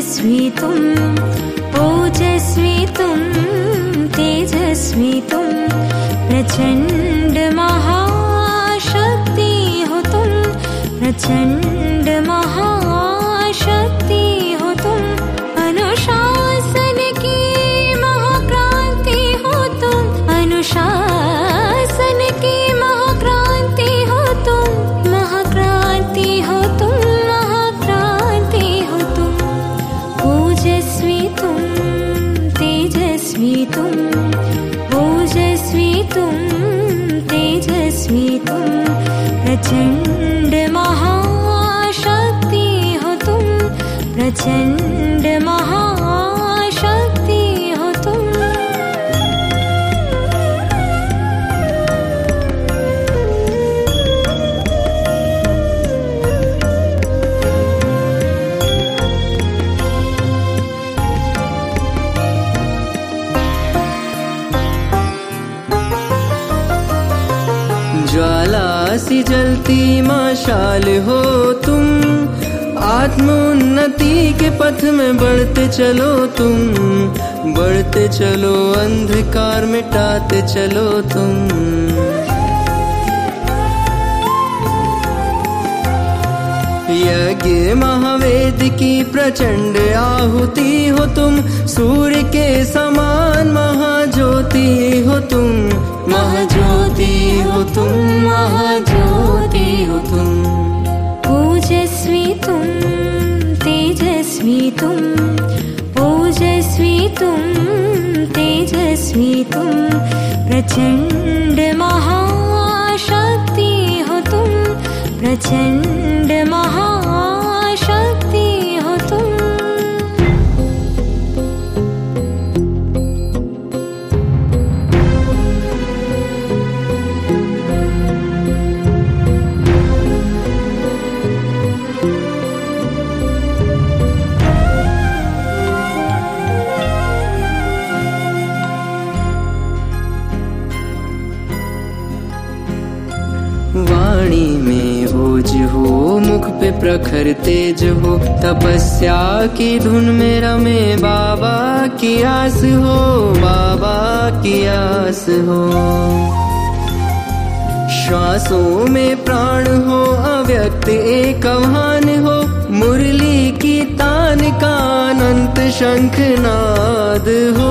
तेजस्वी तुम, ओजस्वी तुम, तेजस्वी तुम, प्रचंड महाशक्ति हो तुम, प्रचंड महाशक्ति हो तुम, अनुशासन की महाक्रांति हो तुम, अनुशासन की महाक्रांति हो तुम, महाक्रांति हो तुम, महाक्रांति हो तुम, ओजस्वी तुम, तेजस्वी तुम, ओजस्वी तुम, तेजस्वी तुम, प्रचंड महाशक्ति हो तुम, प्रचंड महाशक्ति हो तुम। ज्वाला सी जलती मशाल हो तुम, आत्मोन्नति के पथ में बढ़ते चलो तुम, बढ़ते चलो, अंधकार मिटाते चलो तुम। यज्ञ महावेद की प्रचंड आहुति हो तुम, सूर्य के समान महाज्योति हो तुम, महाज्योति हो तुम, महाज्योति हो तुम, ओजस्वी तुम, तेजस्वी तुम, ओजस्वी तुम, तेजस्वी तुम, प्रचंड महाशक्ति हो तुम, प्रचंड महाशक्ति हो तुम। वाणी में ओज हो, मुख पे प्रखर तेज हो, तपस्या की धुन में रमे बाबा की आस हो, बाबा की आस हो। श्वासों में प्राण हो, अव्यक्त एक आह्वान हो, मुरली की तान का अनंत शंखनाद हो।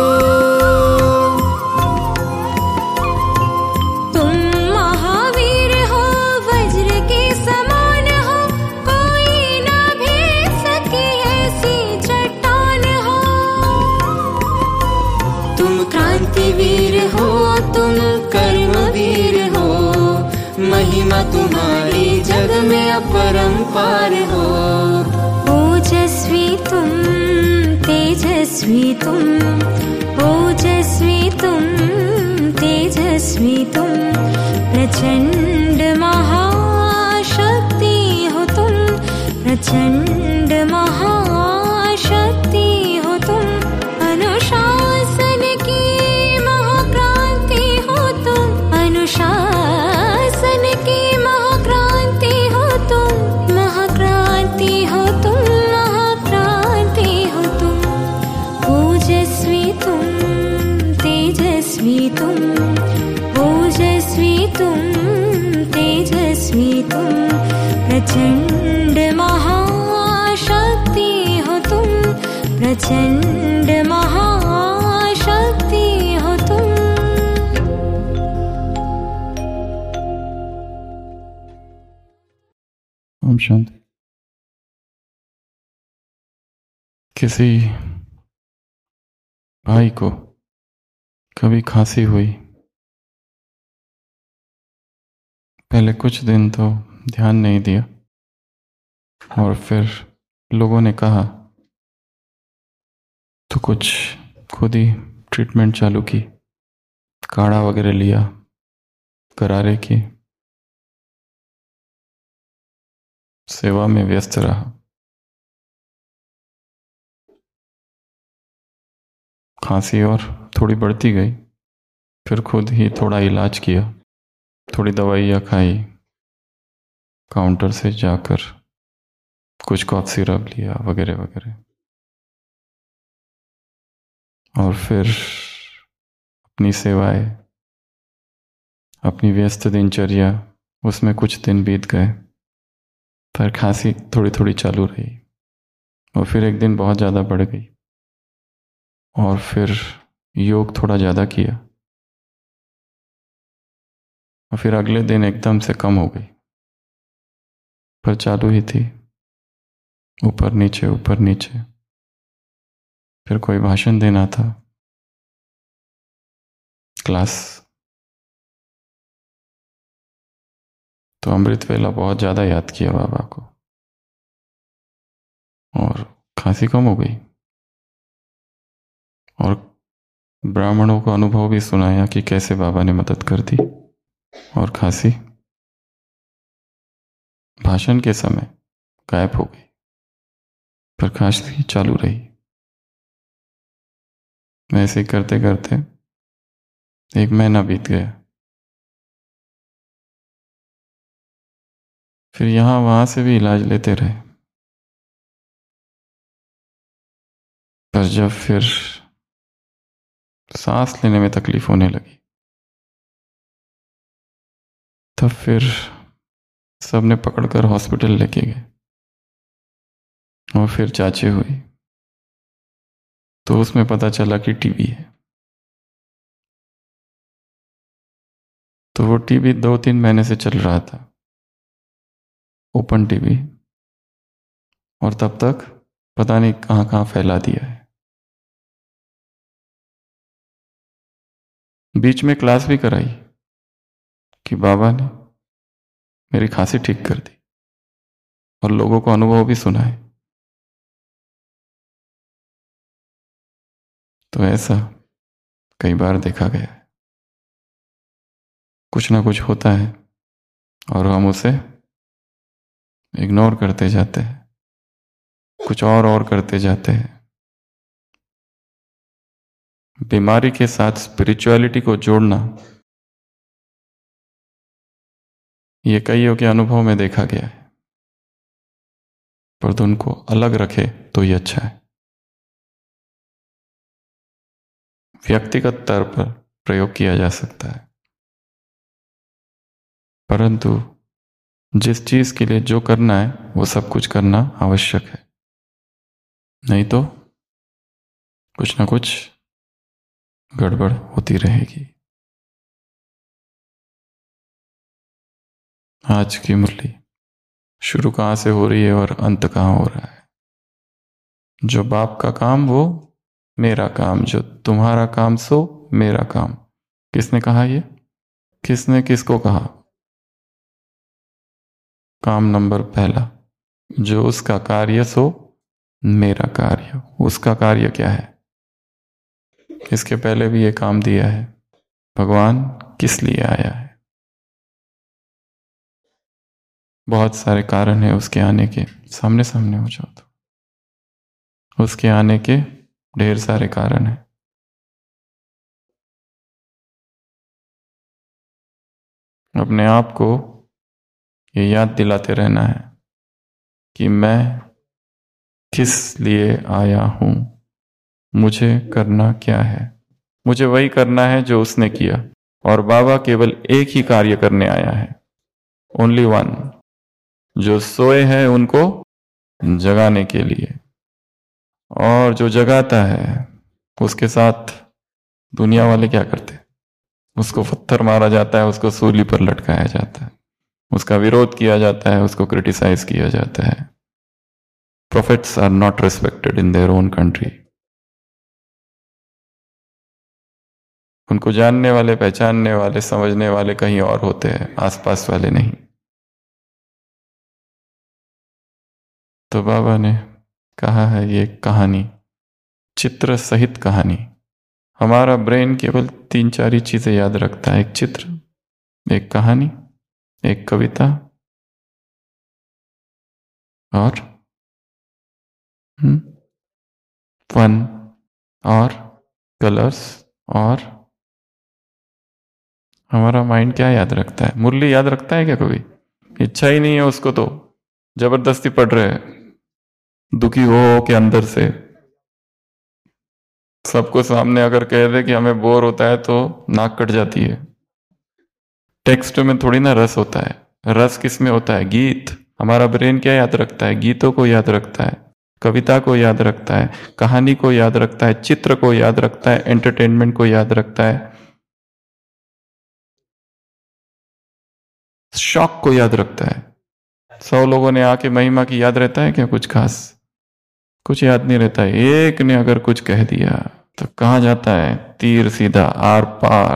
वीर हो तुम, कर्मवीर हो, महिमा तुम्हारी जग में अपरंपार हो। ओजस्वी तुम, तेजस्वी तुम, ओजस्वी तुम, तेजस्वी तुम, प्रचंड महाशक्ति हो तुम, प्रचंड महाशक्ति हो तुम, अनुशासन की अनुशासन की महाक्रांति हो तुम, महाक्रांति हो तुम, महाक्रांति हो तुम, ओजस्वी तुम, तेजस्वी तुम, ओजस्वी तुम, तेजस्वी तुम, प्रचंड महाशक्ति हो तुम, प्रचंड महाशक्ति हो तुम। ओम शांति। किसी भाई को कभी खांसी हुई, पहले कुछ दिन तो ध्यान नहीं दिया और फिर लोगों ने कहा तो कुछ खुद ही ट्रीटमेंट चालू की, काढ़ा वगैरह लिया, गरारे की, सेवा में व्यस्त रहा। खांसी और थोड़ी बढ़ती गई, फिर खुद ही थोड़ा इलाज किया, थोड़ी दवाइयाँ खाई, काउंटर से जाकर कुछ कॉफ सिरप लिया वगैरह वगैरह। और फिर अपनी सेवाएं, अपनी व्यस्त दिनचर्या, उसमें कुछ दिन बीत गए, पर खांसी थोड़ी थोड़ी चालू रही और फिर एक दिन बहुत ज़्यादा बढ़ गई और फिर योग थोड़ा ज़्यादा किया और फिर अगले दिन एकदम से कम हो गई, पर चालू ही थी, ऊपर नीचे ऊपर नीचे। फिर कोई भाषण देना था, क्लास, तो अमृत वेला बहुत ज़्यादा याद किया बाबा को और खांसी कम हो गई और ब्राह्मणों को अनुभव भी सुनाया कि कैसे बाबा ने मदद कर दी और खांसी भाषण के समय गायब हो गई, पर खांसी चालू रही। ऐसे ही करते करते 1 महीना बीत गया। फिर यहाँ वहाँ से भी इलाज लेते रहे, पर जब फिर सांस लेने में तकलीफ होने लगी, तब फिर सबने पकड़कर हॉस्पिटल लेके गए और फिर जांचें हुई तो उसमें पता चला कि टीबी है। तो वो टीबी 2-3 महीने से चल रहा था, ओपन टीबी, और तब तक पता नहीं कहाँ कहाँ फैला दिया है। बीच में क्लास भी कराई कि बाबा ने मेरी खांसी ठीक कर दी और लोगों को अनुभव भी सुनाए। तो ऐसा कई बार देखा गया है, कुछ ना कुछ होता है और हम उसे इग्नोर करते जाते हैं, कुछ और करते जाते हैं। बीमारी के साथ स्पिरिचुअलिटी को जोड़ना, ये कईयों के अनुभव में देखा गया है, पर उनको अलग रखे तो ही अच्छा है। व्यक्तिगत स्तर पर प्रयोग किया जा सकता है, परंतु जिस चीज के लिए जो करना है वो सब कुछ करना आवश्यक है, नहीं तो कुछ ना कुछ गड़बड़ होती रहेगी। आज की मुरली शुरू कहाँ से हो रही है और अंत कहाँ हो रहा है? जो बाप का काम वो मेरा काम, जो तुम्हारा काम सो मेरा काम। किसने कहा ये? किसने किसको कहा? काम नंबर पहला, जो उसका कार्य सो मेरा कार्य। उसका कार्य क्या है? इसके पहले भी ये काम दिया है, भगवान किस लिए आया है। बहुत सारे कारण है उसके आने के, सामने सामने हो जाओ तो उसके आने के ढेर सारे कारण हैं। अपने आप को ये याद दिलाते रहना है कि मैं किस लिए आया हूं, मुझे करना क्या है। मुझे वही करना है जो उसने किया, और बाबा केवल एक ही कार्य करने आया है, ओनली वन, जो सोए हैं उनको जगाने के लिए। और जो जगाता है उसके साथ दुनिया वाले क्या करते? उसको पत्थर मारा जाता है, उसको सूली पर लटकाया जाता है, उसका विरोध किया जाता है, उसको क्रिटिसाइज किया जाता है। Prophets are not respected in their own country. उनको जानने वाले, पहचानने वाले, समझने वाले कहीं और होते हैं, आसपास वाले नहीं। तो बाबा ने कहा है ये कहानी, चित्र सहित कहानी। हमारा ब्रेन केवल 3-4 ही चीजें याद रखता है, एक चित्र, एक कहानी, एक कविता और फन और कलर्स। और हमारा माइंड क्या याद रखता है? मुरली याद रखता है क्या कभी? इच्छा ही नहीं है उसको, तो जबरदस्ती पढ़ रहे हैं, दुखी हो के अंदर से। सबको सामने अगर कह दे कि हमें बोर होता है तो नाक कट जाती है। टेक्स्ट में थोड़ी ना रस होता है। रस किस में होता है? गीत। हमारा ब्रेन क्या याद रखता है? गीतों को याद रखता है, कविता को याद रखता है, कहानी को याद रखता है, चित्र को याद रखता है, एंटरटेनमेंट को याद रखता है, शौक को याद रखता है। 100 लोगों ने आके महिमा की याद रहता है क्या? कुछ खास कुछ याद नहीं रहता है। एक ने अगर कुछ कह दिया तो कहां जाता है? तीर सीधा आर पार,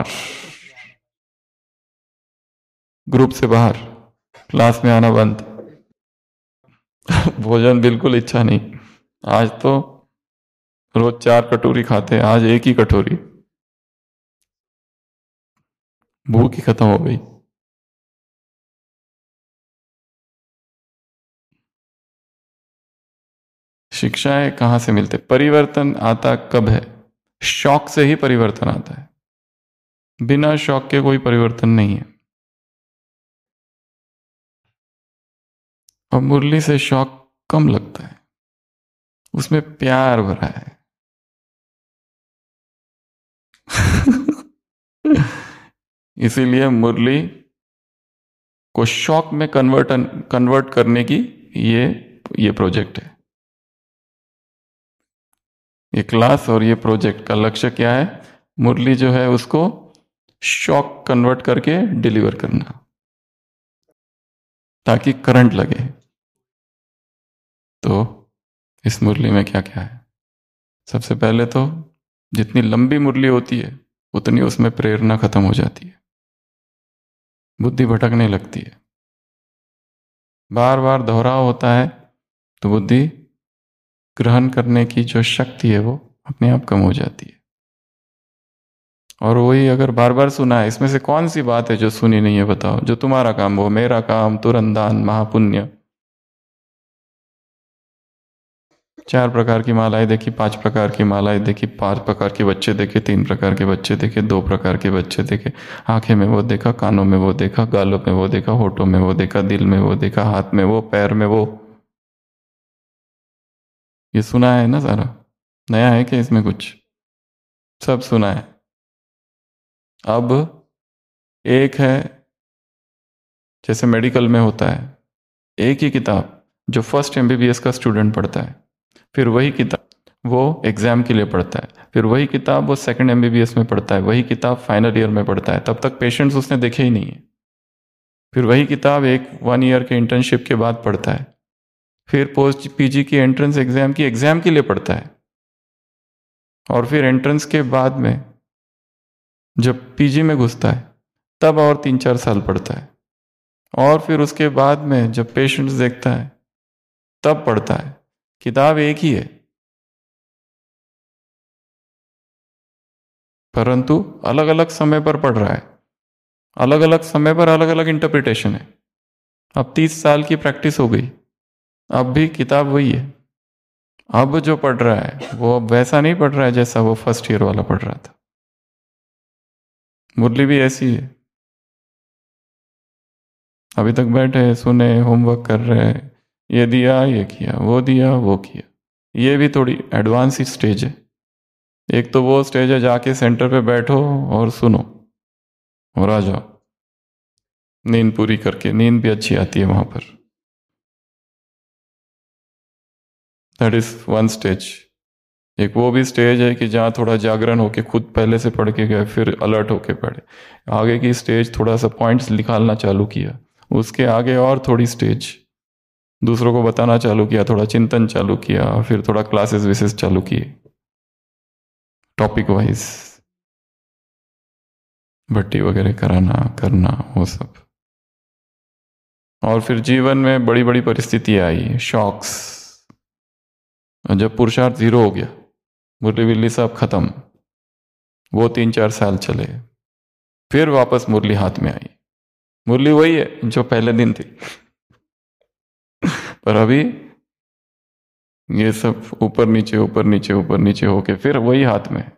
ग्रुप से बाहर, क्लास में आना बंद। भोजन बिल्कुल इच्छा नहीं। आज तो रोज 4 कटोरी खाते हैं, आज एक ही कटोरी। भूख ही खत्म हो गई। शिक्षाएं कहां से मिलते? परिवर्तन आता कब है? शौक से ही परिवर्तन आता है। बिना शौक के कोई परिवर्तन नहीं है। और मुरली से शौक कम लगता है, उसमें प्यार भरा है। इसीलिए मुरली को शौक में कन्वर्ट करने की ये प्रोजेक्ट है। ये क्लास और ये प्रोजेक्ट का लक्ष्य क्या है? मुरली जो है उसको शौक कन्वर्ट करके डिलीवर करना, ताकि करंट लगे। तो इस मुरली में क्या क्या है? सबसे पहले तो जितनी लंबी मुरली होती है उतनी उसमें प्रेरणा खत्म हो जाती है, बुद्धि भटकने लगती है। बार बार दोहराव होता है तो बुद्धि ग्रहण करने की जो शक्ति है वो अपने आप कम हो जाती है। और वही अगर बार बार सुना है, इसमें से कौन सी बात है जो सुनी नहीं है? बताओ। जो तुम्हारा काम वो मेरा काम, तुरंत दान, महापुण्य। 4 प्रकार की मालाएं देखी, 5 प्रकार की मालाएं देखी, 5 प्रकार के बच्चे देखे, 3 प्रकार के बच्चे देखे, 2 प्रकार के बच्चे देखे। आंखें में वो देखा, कानों में वो देखा, गालों में वो देखा, होठों में वो देखा, दिल में वो देखा, हाथ में वो, पैर में वो। ये सुना है ना सारा? नया है क्या इसमें कुछ? सब सुना है। अब एक है, जैसे मेडिकल में होता है, एक ही किताब जो फर्स्ट एमबीबीएस का स्टूडेंट पढ़ता है, फिर वही किताब वो एग्जाम के लिए पढ़ता है, फिर वही किताब वो सेकंड एमबीबीएस में पढ़ता है, वही किताब फाइनल ईयर में पढ़ता है। तब तक पेशेंट्स उसने देखे ही नहीं है। फिर वही किताब 1 ईयर के इंटर्नशिप के बाद पढ़ता है, फिर पोस्ट पीजी की एंट्रेंस एग्जाम की एग्जाम के लिए पढ़ता है, और फिर एंट्रेंस के बाद में जब पीजी में घुसता है तब और 3-4 साल पढ़ता है, और फिर उसके बाद में जब पेशेंट्स देखता है तब पढ़ता है। किताब एक ही है, परंतु अलग अलग समय पर पढ़ रहा है, अलग अलग समय पर अलग अलग इंटरप्रिटेशन है। अब 30 साल की प्रैक्टिस हो गई, अब भी किताब वही है। अब जो पढ़ रहा है वो अब वैसा नहीं पढ़ रहा है जैसा वो फर्स्ट ईयर वाला पढ़ रहा था। मुरली भी ऐसी है। अभी तक बैठे, सुने, होमवर्क कर रहे, ये दिया, ये किया, वो दिया, वो किया। ये भी थोड़ी एडवांस ही स्टेज है। एक तो वो स्टेज है जाके सेंटर पे बैठो और सुनो और आ जाओ, नींद पूरी करके। नींद भी अच्छी आती है वहां पर। That is one stage. एक वो भी स्टेज है कि जहाँ थोड़ा जागरण होके खुद पहले से पढ़ के गए, फिर अलर्ट होके पढ़े। आगे की स्टेज थोड़ा सा पॉइंट्स निकालना चालू किया, उसके आगे और थोड़ी स्टेज दूसरों को बताना चालू किया, थोड़ा चिंतन चालू किया, फिर थोड़ा क्लासेस विसेस चालू किए टॉपिक वाइज, भट्टी वगैरह कराना करना वो सब। और फिर जीवन में बड़ी बड़ी परिस्थितियां आई, शॉक्स। जब पुरुषार्थ 0 हो गया, मुरली बिल्ली साहब खत्म, वो 3-4 साल चले, फिर वापस मुरली हाथ में आई। मुरली वही है जो पहले दिन थी, पर अभी ये सब ऊपर नीचे ऊपर नीचे ऊपर नीचे होके फिर वही हाथ में,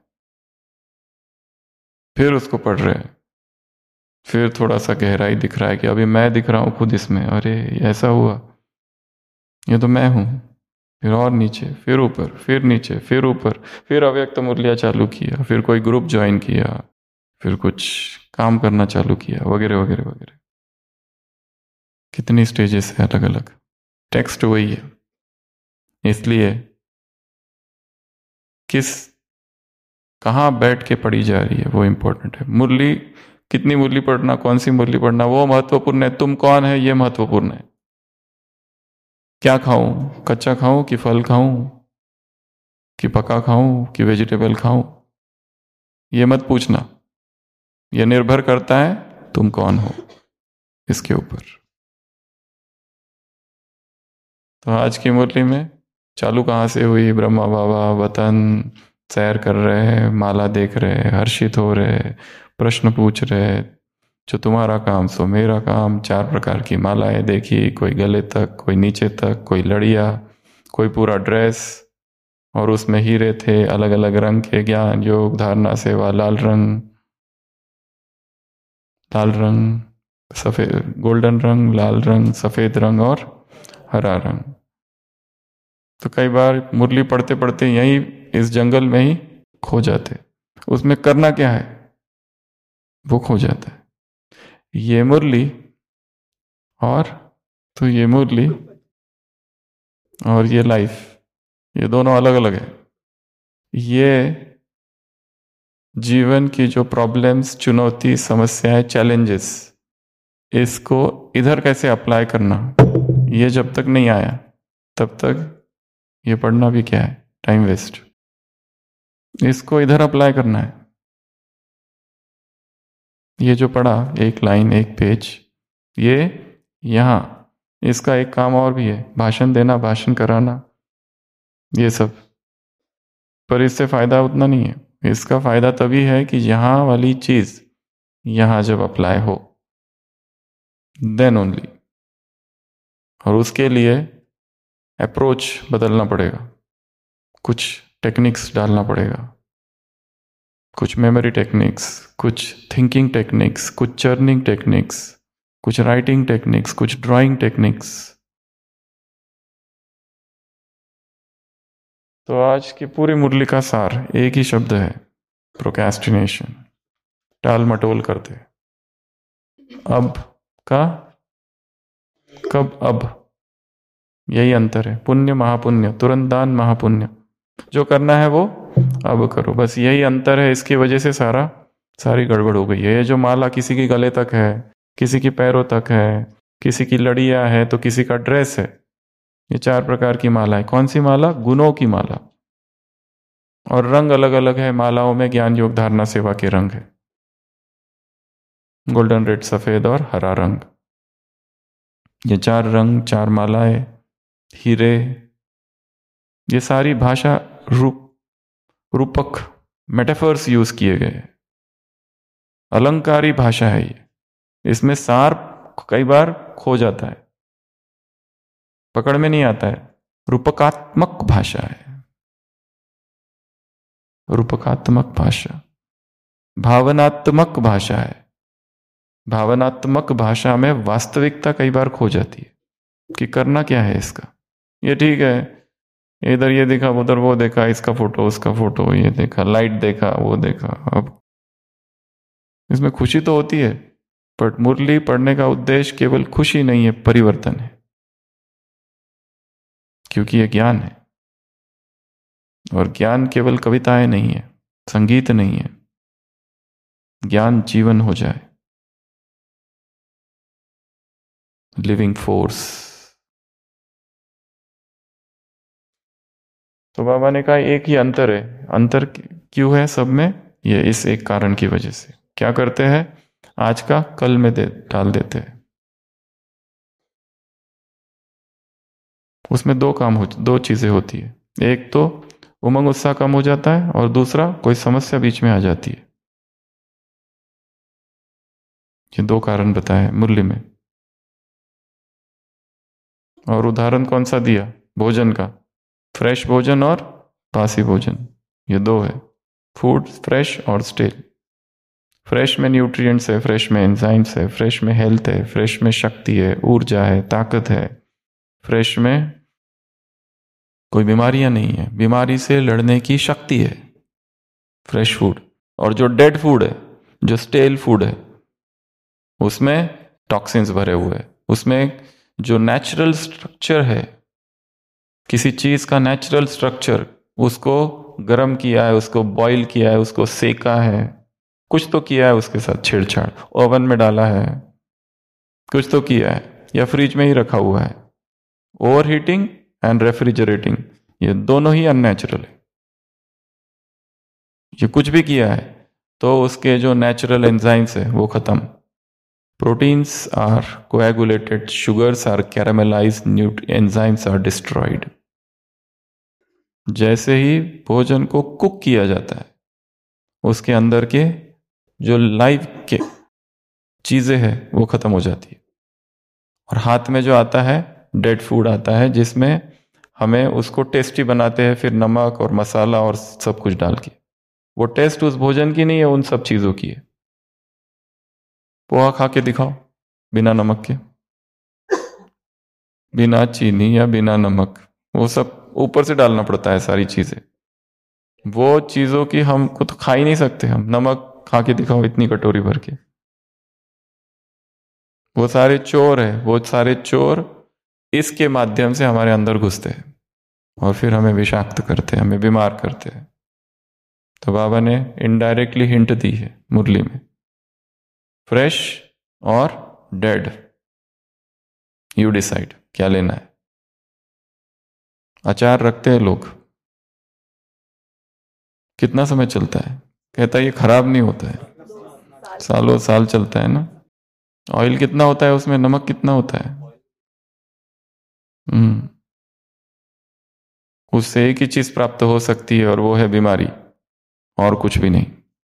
फिर उसको पढ़ रहे हैं। फिर थोड़ा सा गहराई दिख रहा है कि अभी मैं दिख रहा हूं खुद इसमें, अरे ऐसा हुआ, ये तो मैं हूं। फिर और नीचे, फिर ऊपर, फिर नीचे, फिर ऊपर, फिर अव्यक्त मुरलियाँ चालू किया, फिर कोई ग्रुप ज्वाइन किया, फिर कुछ काम करना चालू किया, वगैरह वगैरह वगैरह। कितनी स्टेजेस है अलग अलग। टेक्स्ट वही है, इसलिए कहाँ बैठ के पढ़ी जा रही है वो इंपॉर्टेंट है। मुरली, कितनी मुरली पढ़ना, कौन सी मुरली पढ़ना, वो महत्वपूर्ण है। तुम कौन है ये महत्वपूर्ण है। क्या खाऊं, कच्चा खाऊं कि फल खाऊं कि पका खाऊं कि वेजिटेबल खाऊं, ये मत पूछना। यह निर्भर करता है तुम कौन हो इसके ऊपर। तो आज की मुरली में चालू कहाँ से हुई? ब्रह्मा बाबा वतन सैर कर रहे हैं, माला देख रहे हैं, हर्षित हो रहे हैं, प्रश्न पूछ रहे हैं, जो तुम्हारा काम सो मेरा काम। 4 प्रकार की मालाएं देखी, कोई गले तक, कोई नीचे तक, कोई लड़िया, कोई पूरा ड्रेस, और उसमें हीरे थे अलग अलग रंग के। ज्ञान योग धारणा सेवा, लाल रंग, सफेद, गोल्डन रंग, लाल रंग, सफेद रंग और हरा रंग। तो कई बार मुरली पढ़ते पढ़ते यहीं इस जंगल में ही खो जाते। उसमें करना क्या है वो खो जाता है। ये मुरली और तो ये मुरली और ये लाइफ, ये दोनों अलग अलग है। ये जीवन की जो प्रॉब्लम्स, चुनौती, समस्याएं, चैलेंजेस, इसको इधर कैसे अप्लाई करना, ये जब तक नहीं आया तब तक ये पढ़ना भी क्या है, टाइम वेस्ट। इसको इधर अप्लाई करना है। ये जो पढ़ा, एक लाइन, एक पेज, ये यहाँ, इसका एक काम और भी है, भाषण देना, भाषण कराना, ये सब। पर इससे फायदा उतना नहीं है। इसका फायदा तभी है कि यहाँ वाली चीज यहाँ जब अप्लाई हो, देन ओनली। और उसके लिए अप्रोच बदलना पड़ेगा, कुछ टेक्निक्स डालना पड़ेगा, कुछ मेमोरी टेक्निक्स, कुछ थिंकिंग टेक्निक्स, कुछ चर्निंग टेक्निक्स, कुछ राइटिंग टेक्निक्स, कुछ ड्राइंग टेक्निक्स। तो आज की पूरी मुरली का सार एक ही शब्द है, प्रोक्रेस्टिनेशन, टाल मटोल करते। अब का कब, अब, यही अंतर है। पुण्य महापुण्य, तुरंत दान महापुण्य, जो करना है वो अब करो, बस यही अंतर है। इसकी वजह से सारी गड़बड़ हो गई है। ये जो माला किसी की गले तक है, किसी की पैरों तक है, किसी की लड़ियां है, तो किसी का ड्रेस है, ये 4 प्रकार की माला है। कौन सी माला? गुणों की माला। और रंग अलग अलग है मालाओं में, ज्ञान योग धारणा सेवा के रंग है, गोल्डन, रेड, सफेद और हरा रंग। ये 4 रंग, 4 मालाएं, हीरे, ये सारी भाषा रूपक मेटाफर्स यूज किए गए, अलंकारी भाषा है ये। इसमें सार कई बार खो जाता है, पकड़ में नहीं आता है। रूपकात्मक भाषा है, रूपकात्मक भाषा, भावनात्मक भाषा है। भावनात्मक भाषा में वास्तविकता कई बार खो जाती है कि करना क्या है इसका। ये ठीक है, इधर ये देखा, उधर वो देखा, इसका फोटो, उसका फोटो, ये देखा, लाइट देखा, वो देखा। अब इसमें खुशी तो होती है, बट मुरली पढ़ने का उद्देश्य केवल खुशी नहीं है, परिवर्तन है। क्योंकि ये ज्ञान है, और ज्ञान केवल कविताएं नहीं है, संगीत नहीं है। ज्ञान जीवन हो जाए, लिविंग फोर्स। तो बाबा ने कहा एक ही अंतर है। अंतर क्यों है सब में? ये इस एक कारण की वजह से। क्या करते हैं? आज का कल में डाल देते हैं। उसमें दो चीजें होती है। एक तो उमंग उत्साह कम हो जाता है, और दूसरा कोई समस्या बीच में आ जाती है। ये 2 कारण बताए मुरली में। और उदाहरण कौन सा दिया? भोजन का, फ्रेश भोजन और बासी भोजन, ये 2 है। फूड फ्रेश और स्टेल। फ्रेश में न्यूट्रिएंट्स है, फ्रेश में एंजाइम्स है, फ्रेश में हेल्थ है, फ्रेश में शक्ति है, ऊर्जा है, ताकत है, फ्रेश में कोई बीमारियां नहीं है, बीमारी से लड़ने की शक्ति है फ्रेश फूड। और जो डेड फूड है, जो स्टेल फूड है, उसमें टॉक्सिन्स भरे हुए हैं। उसमें जो नेचुरल स्ट्रक्चर है, किसी चीज का नेचुरल स्ट्रक्चर, उसको गर्म किया है, उसको बॉईल किया है, उसको सेका है, कुछ तो किया है, उसके साथ छेड़छाड़, ओवन में डाला है, कुछ तो किया है, या फ्रिज में ही रखा हुआ है। ओवर हीटिंग एंड रेफ्रिजरेटिंग, ये दोनों ही अननेचुरल है। ये कुछ भी किया है तो उसके जो नेचुरल एंजाइम्स है वो खत्म। Proteins are coagulated, sugars are caramelized, enzymes are destroyed. जैसे ही भोजन को कुक किया जाता है, उसके अंदर के जो लाइव के चीजें हैं वो खत्म हो जाती है, और हाथ में जो आता है डेड फूड आता है, जिसमें हमें उसको टेस्टी बनाते हैं फिर नमक और मसाला और सब कुछ डाल के। वो टेस्ट उस भोजन की नहीं है, उन सब चीजों की है। पोहा खा के दिखाओ बिना नमक के, बिना चीनी या बिना नमक, वो सब ऊपर से डालना पड़ता है सारी चीजें। वो चीजों की हम खुद खा ही नहीं सकते। हम नमक खा के दिखाओ इतनी कटोरी भर के। वो सारे चोर है, वो सारे चोर इसके माध्यम से हमारे अंदर घुसते हैं और फिर हमें विषाक्त करते हैं, हमें बीमार करते हैं। तो बाबा ने इनडायरेक्टली हिंट दी है मुरली में, फ्रेश और डेड, यू डिसाइड क्या लेना है। अचार रखते हैं लोग, कितना समय चलता है? कहता है ये खराब नहीं होता है, सालों साल चलता है ना। ऑयल कितना होता है उसमें, नमक कितना होता है? उससे एक ही चीज प्राप्त हो सकती है और वो है बीमारी, और कुछ भी नहीं।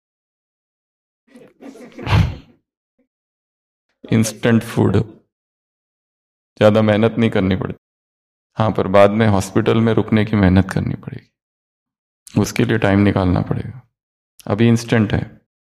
इंस्टेंट फूड, ज्यादा मेहनत नहीं करनी पड़ती। हाँ, पर बाद में हॉस्पिटल में रुकने की मेहनत करनी पड़ेगी, उसके लिए टाइम निकालना पड़ेगा। अभी इंस्टेंट है।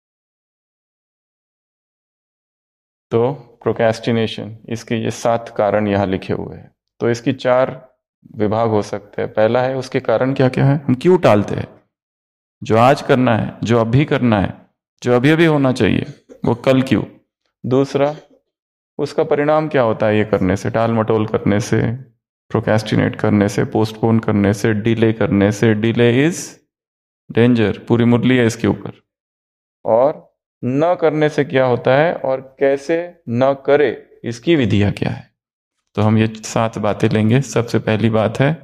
तो प्रोक्रेस्टिनेशन, इसके ये 7 कारण यहाँ लिखे हुए हैं। तो इसकी 4 विभाग हो सकते हैं। पहला है उसके कारण क्या क्या है, हम क्यों टालते हैं। जो आज करना है, जो अभी करना है, जो अभी अभी होना चाहिए, वो कल क्यों। दूसरा, उसका परिणाम क्या होता है ये करने से, टाल मटोल करने से, प्रोक्रेस्टिनेट करने से, पोस्टपोन करने से, डिले करने से। डिले इज डेंजर, पूरी मुरली है इसके ऊपर। और न करने से क्या होता है और कैसे न करे, इसकी विधियां क्या है। तो हम ये 7 बातें लेंगे। सबसे पहली बात है,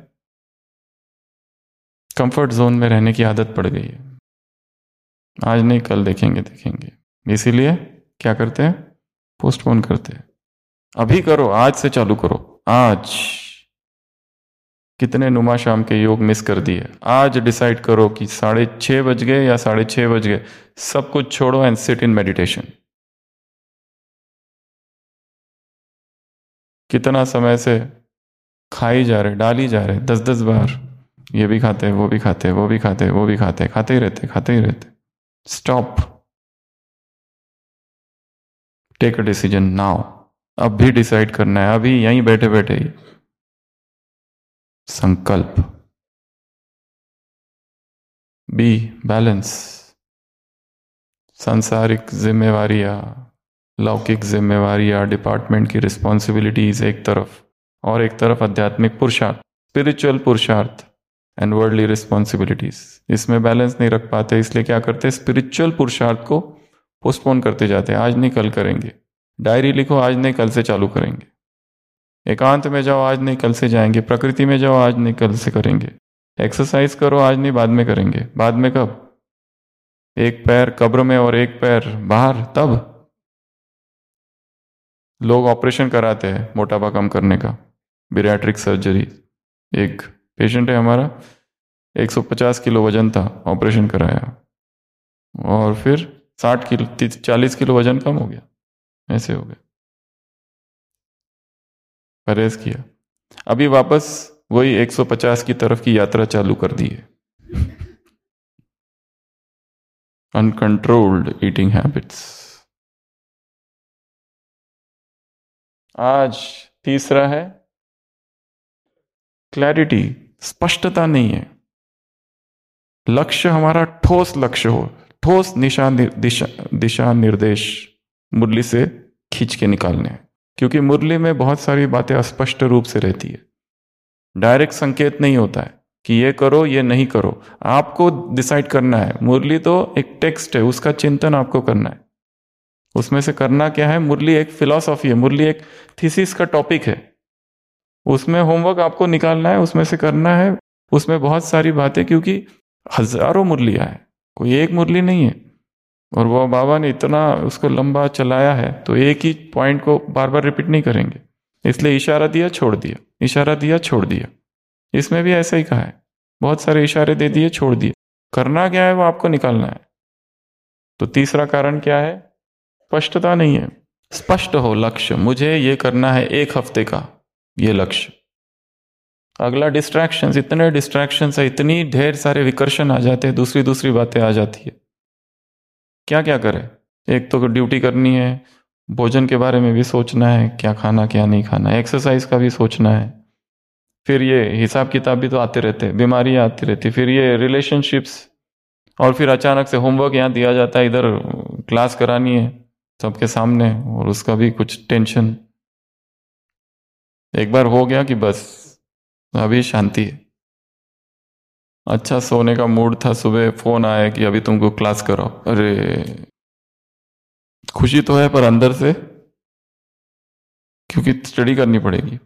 कंफर्ट जोन में रहने की आदत पड़ गई है। आज नहीं कल देखेंगे, इसीलिए क्या करते हैं, पोस्टपोन करते हैं। अभी करो, आज से चालू करो। आज कितने नुमा शाम के योग मिस कर दिए। आज डिसाइड करो कि 6:30 बज गए या 6:30 बज गए, सब कुछ छोड़ो एंड सिट इन मेडिटेशन। कितना समय से खाई जा रहे, डाली जा रहे, 10-10 बार ये भी खाते, वो भी खाते, वो भी खाते, वो भी खाते, खाते ही रहते। Stop, take a decision now. अब भी डिसाइड करना है, अभी यहीं बैठे बैठे ही संकल्प। बी बैलेंस, सांसारिक जिम्मेवारियां, लौकिक जिम्मेवारियां, डिपार्टमेंट की रिस्पॉन्सिबिलिटीज एक तरफ, और एक तरफ आध्यात्मिक पुरुषार्थ, स्पिरिचुअल पुरुषार्थ एंड वर्ल्डली रिस्पॉन्सिबिलिटीज। इसमें बैलेंस नहीं रख पाते, इसलिए क्या करते हैं, स्पिरिचुअल पुरुषार्थ को पोस्टपोन करते जाते हैं। आज नहीं कल करेंगे। डायरी लिखो, आज नहीं कल से चालू करेंगे। एकांत में जाओ, आज नहीं कल से जाएंगे। प्रकृति में जाओ, आज नहीं कल से करेंगे। एक्सरसाइज करो, आज नहीं बाद में करेंगे। बाद में कब, एक पैर कब्र में और एक पैर बाहर, तब। लोग ऑपरेशन कराते हैं मोटापा कम करने का, बिरियाट्रिक सर्जरी। एक पेशेंट है हमारा, 150 किलो वजन था, ऑपरेशन कराया और फिर 60 किलो 40 किलो वजन कम हो गया। ऐसे हो गया, परहेज किया, अभी वापस वही 150 की तरफ की यात्रा चालू कर दी है। Uncontrolled eating habits. आज तीसरा है क्लैरिटी, स्पष्टता नहीं है। लक्ष्य हमारा ठोस लक्ष्य हो, ठोस दिशा निर्देश मुरली से खींच के निकालने हैं। क्योंकि मुरली में बहुत सारी बातें अस्पष्ट रूप से रहती है, डायरेक्ट संकेत नहीं होता है कि ये करो ये नहीं करो, आपको डिसाइड करना है। मुरली तो एक टेक्स्ट है, उसका चिंतन आपको करना है। उसमें से करना क्या है, मुरली एक फिलॉसफी है, मुरली एक थीसिस का टॉपिक है, उसमें होमवर्क आपको निकालना है, उसमें से करना है। उसमें बहुत सारी बातें, क्योंकि हजारों मुरलियां हैं, कोई एक मुरली नहीं है। और वो बाबा ने इतना उसको लंबा चलाया है, तो एक ही पॉइंट को बार बार रिपीट नहीं करेंगे। इसलिए इशारा दिया छोड़ दिया, इशारा दिया छोड़ दिया। इसमें भी ऐसा ही कहा है, बहुत सारे इशारे दे दिए छोड़ दिए। करना क्या है वो आपको निकालना है। तो तीसरा कारण क्या है, स्पष्टता नहीं है। स्पष्ट हो लक्ष्य, मुझे ये करना है 1 हफ्ते का, ये लक्ष्य। अगला डिस्ट्रैक्शंस, इतने डिस्ट्रैक्शंस है, इतनी ढेर सारे विकर्षण आ जाते हैं, दूसरी दूसरी बातें आ जाती है। क्या क्या करें, एक तो ड्यूटी करनी है, भोजन के बारे में भी सोचना है, क्या खाना क्या नहीं खाना, एक्सरसाइज का भी सोचना है, फिर ये हिसाब किताब भी तो आते रहते हैं, बीमारियां आती रहती, फिर ये रिलेशनशिप्स, और फिर अचानक से होमवर्क यहाँ दिया जाता है, इधर क्लास करानी है सबके सामने, और उसका भी कुछ टेंशन। एक बार हो गया कि बस अभी शांति है, अच्छा सोने का मूड था, सुबह फोन आया कि अभी तुमको क्लास कराओ। अरे खुशी तो है पर अंदर से, क्योंकि स्टडी करनी पड़ेगी।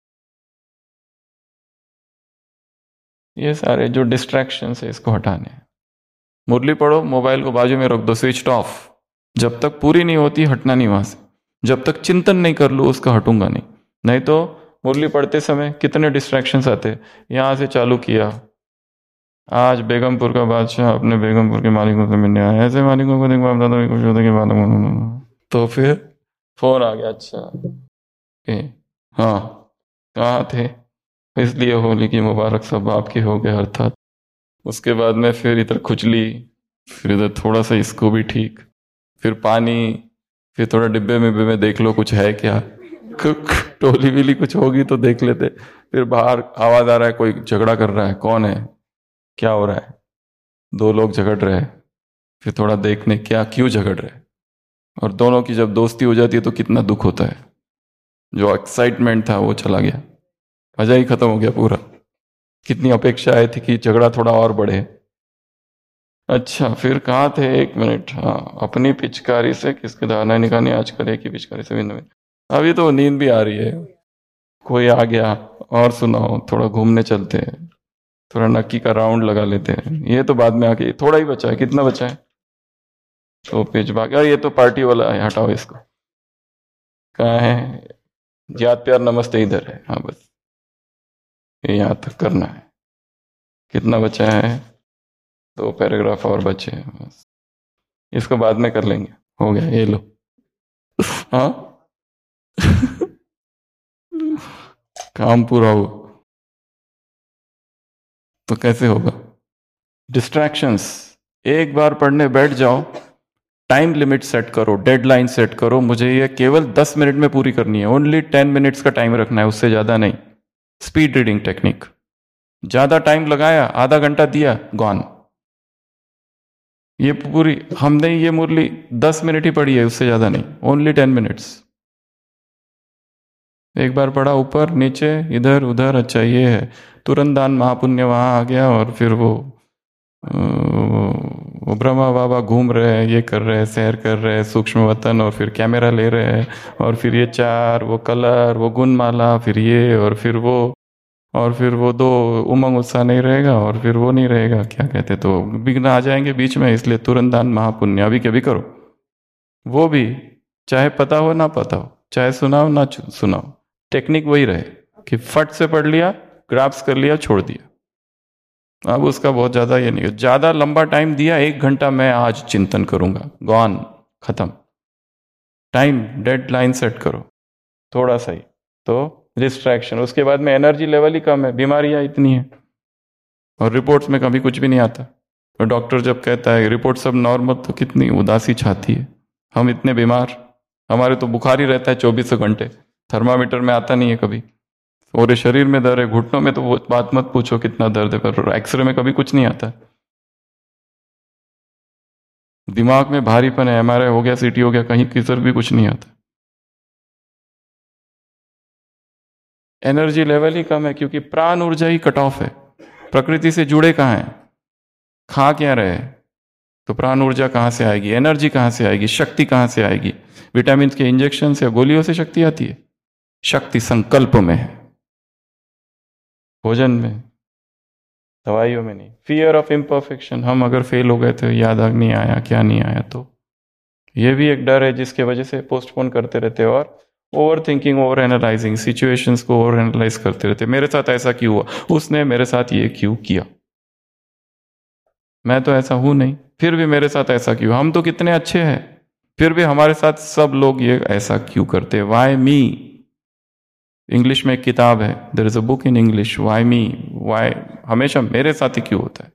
ये सारे जो डिस्ट्रैक्शंस है इसको हटाने हैं। मुरली पढ़ो, मोबाइल को बाजू में रख दो, स्विच ऑफ। जब तक पूरी नहीं होती हटना नहीं वहां से, जब तक चिंतन नहीं कर लूँ उसका हटूंगा नहीं। नहीं तो मुरली पढ़ते समय कितने डिस्ट्रैक्शंस आते, यहां से चालू किया, आज बेगमपुर का बादशाह अपने बेगमपुर के मालिकों से मिलने आया, ऐसे मालिकों को देखो, तो फिर फोन आ गया, अच्छा हाँ कहाँ थे, इसलिए होली की मुबारक सब आपकी हो गए अर्थात। उसके बाद में फिर इधर खुजली, फिर इधर थोड़ा सा इसको भी ठीक, फिर पानी, फिर थोड़ा डिब्बे में देख लो कुछ है क्या, टोली विली कुछ होगी तो देख लेते। फिर बाहर आवाज आ रहा है, कोई झगड़ा कर रहा है, कौन है, क्या हो रहा है, 2 लोग झगड़ रहे हैं। फिर थोड़ा देखने क्या क्यों झगड़ रहे हैं, और दोनों की जब दोस्ती हो जाती है तो कितना दुख होता है। जो एक्साइटमेंट था वो चला गया, मजा ही खत्म हो गया पूरा। कितनी अपेक्षाएं थी कि झगड़ा थोड़ा और बढ़े। अच्छा फिर कहाँ थे, 1 मिनट, हाँ अपनी पिचकारी से किसके दाना निकालने, आजकल एक ही पिचकारी से भी। अभी तो नींद भी आ रही है, कोई आ गया और सुनाओ, थोड़ा घूमने चलते हैं, थोड़ा नक्की का राउंड लगा लेते हैं। ये तो बाद में आके, थोड़ा ही बचा है, कितना बचा है, तो पेज भाग, ये तो पार्टी वाला है, हटाओ इसको। कहाँ है, याद प्यार नमस्ते इधर है, हाँ बस ये यहाँ तक करना है। कितना बचा है, 2 पैराग्राफ और बचे हैं बस, इसको बाद में कर लेंगे। हो गया, ये लो हाँ काम पूरा हो तो कैसे होगा। डिस्ट्रैक्शंस, एक बार पढ़ने बैठ जाओ, टाइम लिमिट सेट करो, डेडलाइन सेट करो, मुझे ये केवल 10 मिनट में पूरी करनी है, ओनली 10 मिनट्स का टाइम रखना है, उससे ज्यादा नहीं। स्पीड रीडिंग टेक्निक, ज्यादा टाइम लगाया, आधा घंटा दिया, गॉन। ये पूरी हमने ये मुरली 10 मिनट ही पढ़ी है, उससे ज्यादा नहीं, ओनली 10 मिनट्स। एक बार पढ़ा, ऊपर नीचे इधर उधर, अच्छा ये है, तुरंत दान महापुण्य वहां आ गया, और फिर वो ब्रह्मा बाबा घूम रहे हैं, ये कर रहे हैं, सैर कर रहे हैं, सूक्ष्म वतन, और फिर कैमरा ले रहे हैं, और फिर ये 4 वो कलर, वो गुणमाला, फिर ये, और फिर वो, और फिर वो 2 उमंग उत्साह नहीं रहेगा, और फिर वो नहीं रहेगा, क्या कहते, तो विघ्न आ जाएंगे बीच में। इसलिए तुरंत दान महापुण्य अभी के भी करो, वो भी चाहे पता हो ना पता हो, चाहे सुनाओ ना सुनाओ, टेक्निक वही रहे कि फट से पढ़ लिया, ग्राफ्स कर लिया, छोड़ दिया। अब उसका बहुत ज्यादा ये नहीं, ज्यादा लंबा टाइम दिया, 1 घंटा मैं आज चिंतन करूंगा, गॉन, खत्म। टाइम डेडलाइन सेट करो, थोड़ा सा ही, तो डिस्ट्रैक्शन। उसके बाद में एनर्जी लेवल ही कम है, बीमारियां इतनी है, और रिपोर्ट्स में कभी कुछ भी नहीं आता। और डॉक्टर जब कहता है रिपोर्ट सब नॉर्मल, तो कितनी उदासी छाती है। हम इतने बीमार, हमारे तो बुखार ही रहता है 24 घंटे, थर्मामीटर में आता नहीं है कभी। और शरीर में दर्द है, घुटनों में तो वो बात मत पूछो कितना दर्द है, पर एक्सरे में कभी कुछ नहीं आता। दिमाग में भारीपन है, एमआरआई हो गया, सीटी हो गया, कहीं किधर भी कुछ नहीं आता। एनर्जी लेवल ही कम है क्योंकि प्राण ऊर्जा ही कट ऑफ है। प्रकृति से जुड़े कहाँ हैं, खा क्या रहे, तो प्राण ऊर्जा कहाँ से आएगी, एनर्जी कहाँ से आएगी, शक्ति कहाँ से आएगी? विटामिन के इंजेक्शन से, गोलियों से शक्ति आती है? शक्ति संकल्प में है, भोजन में, दवाइयों में नहीं। फियर ऑफ इम्परफेक्शन, हम अगर फेल हो गए थे, याद नहीं आया, क्या नहीं आया, तो ये भी एक डर है जिसके वजह से पोस्टपोन करते रहते हैं। और over thinking, over analysing, situations को ओवर एनालाइज करते रहते, मेरे साथ ऐसा क्यों हुआ, उसने मेरे साथ ये क्यों किया, मैं तो ऐसा हूं नहीं, फिर भी मेरे साथ ऐसा क्यों, हम तो कितने अच्छे हैं, फिर भी हमारे साथ सब लोग ये ऐसा क्यों करते, वाई मी। इंग्लिश में एक किताब है, there is a book in English, why me, why, हमेशा मेरे साथ ही क्यों होता है।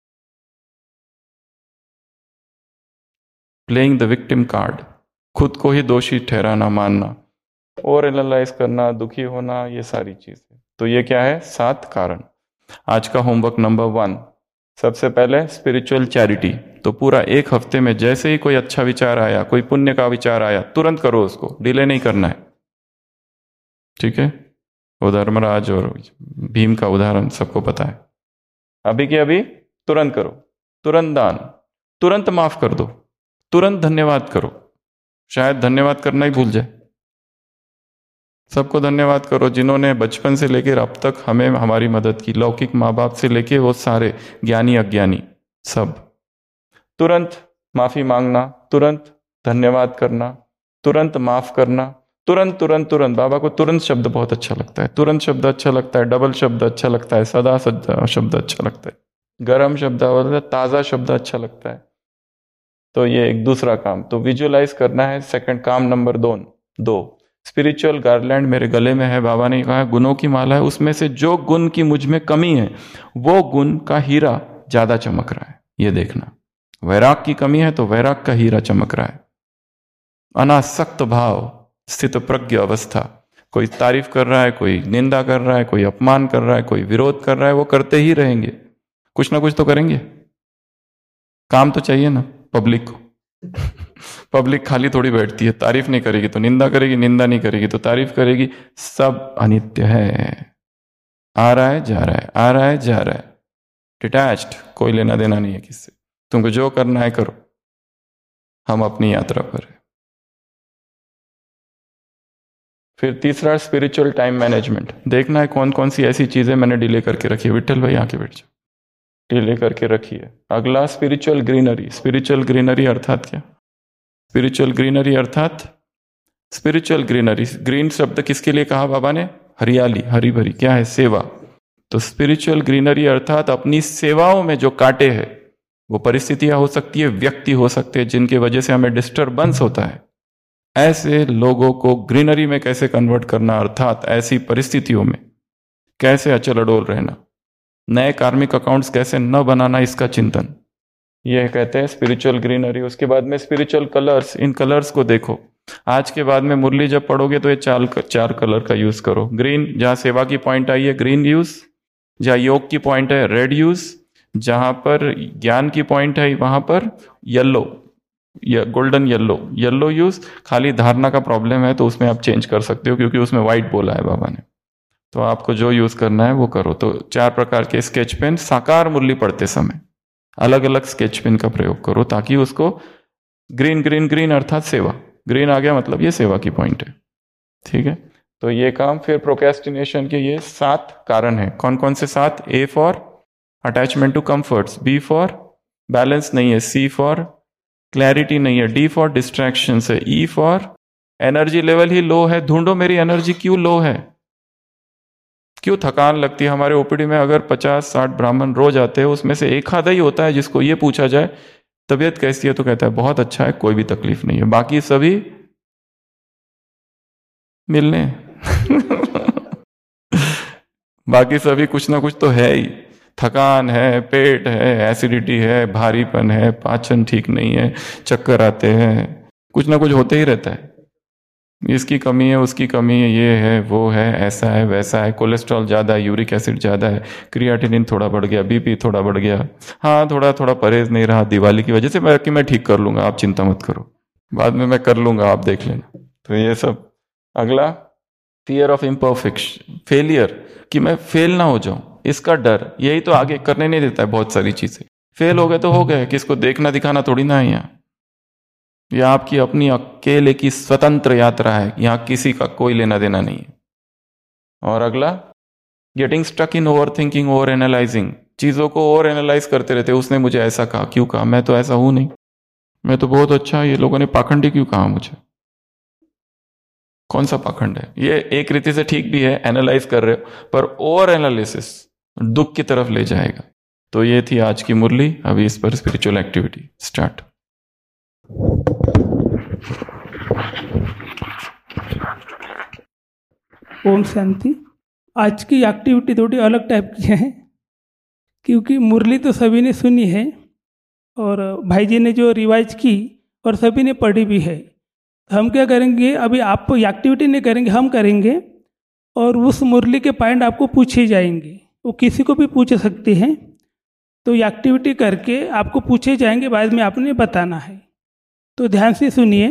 प्लेइंग द विक्टिम कार्ड, खुद को ही दोषी ठहराना, मानना, और एनालाइज करना, दुखी होना, ये सारी चीजें। तो ये क्या है, 7 कारण। आज का होमवर्क नंबर 1, सबसे पहले स्पिरिचुअल चैरिटी। तो पूरा एक हफ्ते में जैसे ही कोई अच्छा विचार आया, कोई पुण्य का विचार आया, तुरंत करो उसको, डिले नहीं करना है, ठीक है। वो धर्मराज और भीम का उदाहरण सबको पता है, अभी के अभी तुरंत करो, तुरंत दान, तुरंत माफ कर दो, तुरंत धन्यवाद करो। शायद धन्यवाद करना ही भूल जाए। सबको धन्यवाद करो जिन्होंने बचपन से लेकर अब तक हमें हमारी मदद की, लौकिक माँ बाप से लेके वो सारे ज्ञानी अज्ञानी सब। तुरंत माफी मांगना, तुरंत धन्यवाद करना, तुरंत माफ करना, तुरंत तुरंत तुरंत। बाबा को तुरंत शब्द बहुत अच्छा लगता है, तुरंत शब्द अच्छा लगता है, डबल शब्द अच्छा लगता है, सदा शब्द अच्छा लगता है, गर्म शब्द, ताजा शब्द अच्छा लगता है। तो ये एक दूसरा काम, तो विजुअलाइज करना है। सेकंड काम नंबर 2, स्पिरिचुअल गार्लैंड मेरे गले में है, बाबा ने कहा गुणों की माला है, उसमें से जो गुण की मुझ में कमी है वो गुण का हीरा ज्यादा चमक रहा है, ये देखना। वैराग की कमी है तो वैराग का हीरा चमक रहा है। अनासक्त भाव, स्थित प्रज्ञ अवस्था, कोई तारीफ कर रहा है, कोई निंदा कर रहा है, कोई अपमान कर रहा है, कोई विरोध कर रहा है, वो करते ही रहेंगे, कुछ ना कुछ तो करेंगे। काम तो चाहिए ना पब्लिक को। पब्लिक खाली थोड़ी बैठती है, तारीफ नहीं करेगी तो निंदा करेगी, निंदा नहीं करेगी तो तारीफ करेगी। सब अनित्य है, आ रहा है जा रहा है, आ रहा है जा रहा है, डिटैच्ड, कोई लेना देना नहीं है किससे। तुमको जो करना है करो, हम अपनी यात्रा पर है। फिर तीसरा स्पिरिचुअल टाइम मैनेजमेंट, देखना है कौन कौन सी ऐसी चीजें मैंने डिले करके रखी है। विठल भाई आके बैठ जाओ, डिले करके रखी है। अगला स्पिरिचुअल ग्रीनरी। स्पिरिचुअल ग्रीनरी अर्थात क्या? स्पिरिचुअल ग्रीनरी अर्थात स्पिरिचुअल ग्रीनरी, ग्रीन शब्द किसके लिए कहा बाबा ने? हरियाली, हरी भरी, क्या है? सेवा। तो स्पिरिचुअल ग्रीनरी अर्थात अपनी सेवाओं में जो कांटे हैं, वो परिस्थितियां हो सकती है, व्यक्ति हो सकते हैं जिनकी वजह से हमें डिस्टर्बेंस होता है। ऐसे लोगों को ग्रीनरी में कैसे कन्वर्ट करना, अर्थात ऐसी परिस्थितियों में कैसे अचल अडोल रहना, नए कार्मिक अकाउंट्स कैसे न बनाना, इसका चिंतन, यह कहते हैं स्पिरिचुअल ग्रीनरी। उसके बाद में स्पिरिचुअल कलर्स, इन कलर्स को देखो। आज के बाद में मुरली जब पढ़ोगे तो ये 4 कलर का यूज करो। ग्रीन, जहां सेवा की पॉइंट आई है ग्रीन यूज, जहां योग की पॉइंट है रेड यूज, जहां पर ज्ञान की पॉइंट है वहां पर येलो या गोल्डन येलो यूज। खाली धारणा का प्रॉब्लम है तो उसमें आप चेंज कर सकते हो क्योंकि उसमें व्हाइट बोला है बाबा ने, तो आपको जो यूज करना है वो करो। तो 4 प्रकार के स्केच पेन, साकार मुरली पढ़ते समय अलग अलग स्केच पेन का प्रयोग करो ताकि उसको ग्रीन ग्रीन ग्रीन अर्थात सेवा, ग्रीन आ गया मतलब ये सेवा की पॉइंट है, ठीक है। तो ये काम। फिर प्रोक्रेस्टिनेशन के ये 7 कारण हैं। कौन कौन से 7? A for attachment to comforts, B for balance नहीं है, सी फॉर क्लैरिटी नहीं है, डी फॉर डिस्ट्रैक्शन है, ई फॉर एनर्जी लेवल ही लो है। ढूंढो मेरी एनर्जी क्यों लो है, क्यों थकान लगती है। हमारे ओपीडी में अगर 50-60 ब्राह्मण रोज आते हैं, उसमें से एक आधा ही होता है जिसको ये पूछा जाए तबीयत कैसी है तो कहता है बहुत अच्छा है, कोई भी तकलीफ नहीं है। बाकी सभी मिलने बाकी सभी कुछ ना कुछ तो है ही, थकान है, पेट है, एसिडिटी है, भारीपन है, पाचन ठीक नहीं है, चक्कर आते हैं, कुछ ना कुछ होते ही रहता है। इसकी कमी है, उसकी कमी है, ये है, वो है, ऐसा है, वैसा है, कोलेस्ट्रॉल ज़्यादा है, यूरिक एसिड ज़्यादा है, क्रिएटिनिन थोड़ा बढ़ गया, बीपी थोड़ा बढ़ गया, हाँ थोड़ा थोड़ा परहेज नहीं रहा दिवाली की वजह से, मैं ठीक कर लूँगा, आप चिंता मत करो, बाद में मैं कर लूँगा, आप देख लेना। तो ये सब। अगला, फियर ऑफ इम्परफेक्शन, फेलियर, कि मैं फेल ना हो जाऊं, इसका डर, यही तो आगे करने नहीं देता है बहुत सारी चीजें। फेल हो गए तो हो गए, किसको देखना दिखाना थोड़ी ना है यहाँ। यह आपकी अपनी अकेले की स्वतंत्र यात्रा है, यहाँ किसी का कोई लेना देना नहीं है। और अगला, getting stuck in over thinking, over analysing, चीजों को ओवर एनालाइज करते रहते, उसने मुझे ऐसा कहा, क्यों कहा, मैं तो ऐसा हूं नहीं, मैं तो बहुत अच्छा, ये लोगों ने पाखंडी क्यों कहा मुझे, कौन सा पाखंड है ये। एक रीति से ठीक भी है, एनालाइज कर रहे हो, पर ओवर एनालिसिस दुख की तरफ ले जाएगा। तो ये थी आज की मुरली। अभी इस पर spiritual activity start. Om Shanti. आज की एक्टिविटी थोड़ी अलग टाइप की है, क्योंकि मुरली तो सभी ने सुनी है और भाई जी ने जो रिवाइज की और सभी ने पढ़ी भी है। हम क्या करेंगे, अभी आप एक्टिविटी नहीं करेंगे, हम करेंगे और उस मुरली के पॉइंट आपको पूछे जाएंगे, वो किसी को भी पूछ सकते हैं। तो एक्टिविटी करके आपको पूछे जाएंगे, बाद में आपने बताना है। तो ध्यान से सुनिए।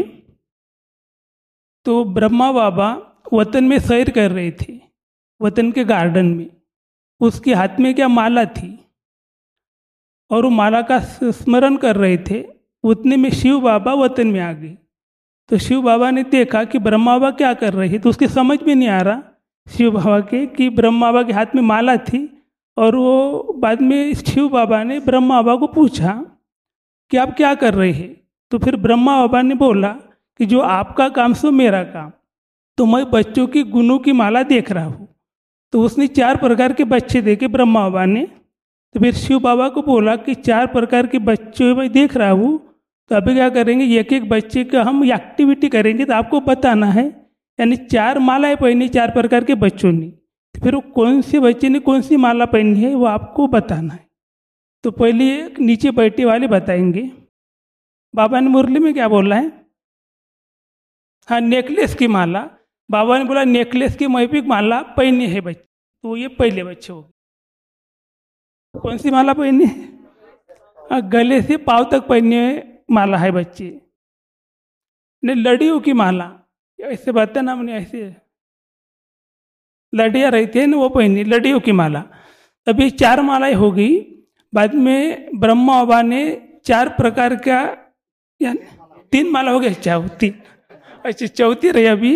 तो ब्रह्मा बाबा वतन में सैर कर रहे थे, वतन के गार्डन में। उसके हाथ में क्या माला थी और वो माला का स्मरण कर रहे थे। उतने में शिव बाबा वतन में आ गए। तो शिव बाबा ने देखा कि ब्रह्मा बाबा क्या कर रहे हैं, तो उसके समझ में नहीं आ रहा शिव बाबा के कि ब्रह्मा बाबा के हाथ में माला थी। और वो बाद में शिव बाबा ने ब्रह्मा बाबा को पूछा कि आप क्या कर रहे हैं। तो फिर ब्रह्मा बाबा ने बोला कि जो आपका काम सो मेरा काम। तो मैं बच्चों की गुणों की माला देख रहा हूँ। तो उसने 4 प्रकार के बच्चे देखे ब्रह्मा बाबा ने। तो फिर शिव बाबा को बोला कि 4 प्रकार के बच्चे मैं देख रहा हूँ, तो अभी क्या करेंगे, एक एक बच्चे का हम एक्टिविटी करेंगे, तो आपको बताना है। यानी 4 मालाएं पहनी 4 प्रकार के बच्चों ने, तो फिर वो कौन से बच्चे ने कौन सी माला पहनी है वो आपको बताना है। तो पहले नीचे बैठे वाले बताएंगे। बाबा ने मुरली में क्या बोला है, हाँ नेकलेस की माला। बाबा ने बोला नेकलेस की महफिक माला पहनी है बच्चे, तो ये पहले बच्चे हो गए। कौन सी माला पहनी है, हाँ गले से पाँव तक पहनी माला है बच्चे ने। लड़ियों की माला, ऐसे बताना हमने, ऐसे लड़ियाँ रहती है ना, वो पहनी लड़ियों की माला। अभी 4 मालाएं हो गई। बाद में ब्रह्मा बाबा ने 4 प्रकार का, यानी 3 माला हो गया, 3 अच्छा 4थी रही अभी।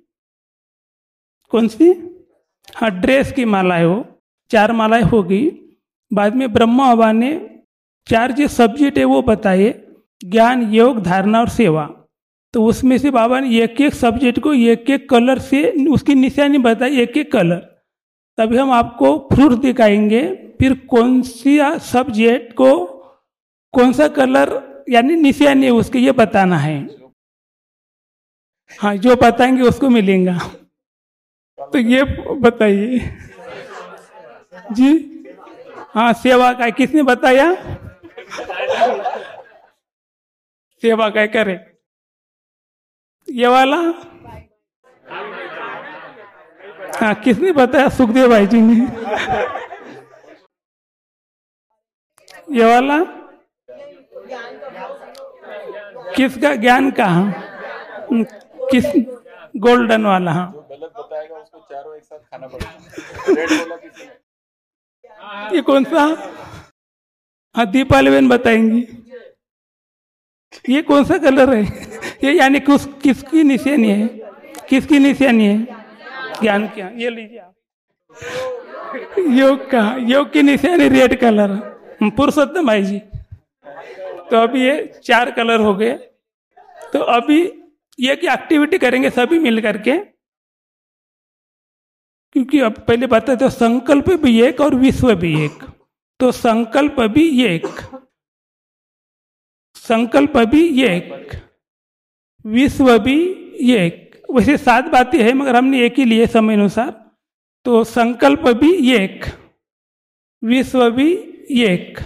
कौन सी, हाँ ड्रेस की माला है वो। 4 मालाएं हो गई। बाद में ब्रह्मा बाबा ने 4 जो सब्जेक्ट है वो बताए, ज्ञान, योग, धारणा और सेवा। तो उसमें से बाबा ने एक एक सब्जेक्ट को एक एक कलर से उसकी निशानी बताई, एक एक कलर। तभी हम आपको फ्रूट दिखाएंगे, फिर कौन सी सब्जेक्ट को कौन सा कलर यानी निशानी है उसके, ये बताना है। हाँ जो बताएंगे उसको मिलेगा। तो ये बताइए जी। हाँ सेवा का किसने बताया, सेवा क्या करे, ये वाला, हाँ किसने बताया, सुखदेव भाई जी ने। ये वाला किसका, ज्ञान का, किस, गोल्डन वाला, हाँ गलत बताएगा उसको चारों एक साथ खाना पड़ेगा। रेड बोला किसी ने। ये कौन सा, हाँ दीपाली बहन बताएंगी। ये कौन सा कलर है, ये यानी किसकी निशानी है, किसकी निशानी है, ज्ञान क्या, ये लीजिए आप। योग का, योग की निशानी रेड कलर, पुरुषोत्तम भाई जी। तो अभी ये 4 कलर हो गए। तो अभी ये की एक्टिविटी करेंगे सभी मिल करके, क्योंकि अब पहले बताते तो संकल्प भी एक और विश्व भी एक। तो संकल्प भी एक, संकल्प भी एक, विश्व भी एक। वैसे 7 बातें हैं मगर हमने एक ही लिए समय अनुसार। तो संकल्प भी एक, विश्व भी एक,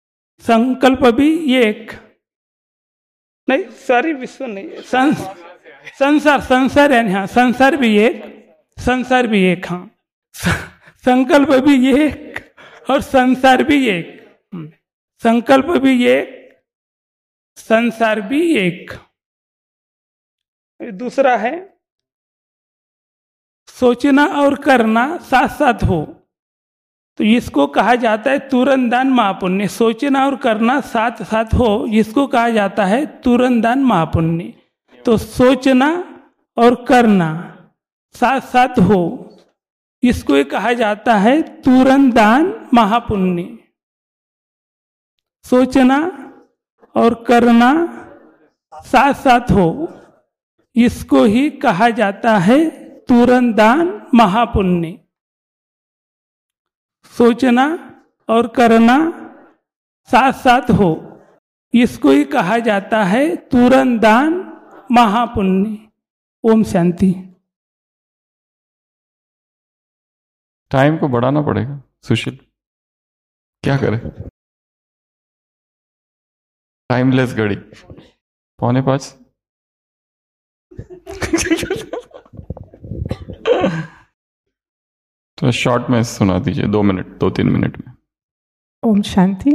संकल्प भी एक, नहीं सॉरी विश्व नहीं, संसार यानी हाँ, संसार भी एक हाँ, संकल्प भी एक और संसार भी एक, संकल्प भी एक, संसार भी एक। दूसरा है सोचना और करना साथ साथ हो, तो इसको कहा जाता है तुरंत दान महापुण्य। सोचना और करना साथ साथ हो, इसको कहा जाता है तुरंत दान महापुण्य। तो सोचना और करना साथ साथ हो, इसको ही कहा जाता है तुरंत दान महापुण्य। सोचना और करना साथ साथ हो, इसको ही कहा जाता है तुरंत दान महापुण्य। सोचना और करना साथ साथ हो, इसको ही कहा जाता है तुरंत दान महापुण्य। ओम शांति। टाइम को बढ़ाना पड़ेगा सुशील, क्या करें? टाइमलेस घड़ी 4:45। तो शॉर्ट में सुना दीजिए, 2-3 मिनट में। ओम शांति।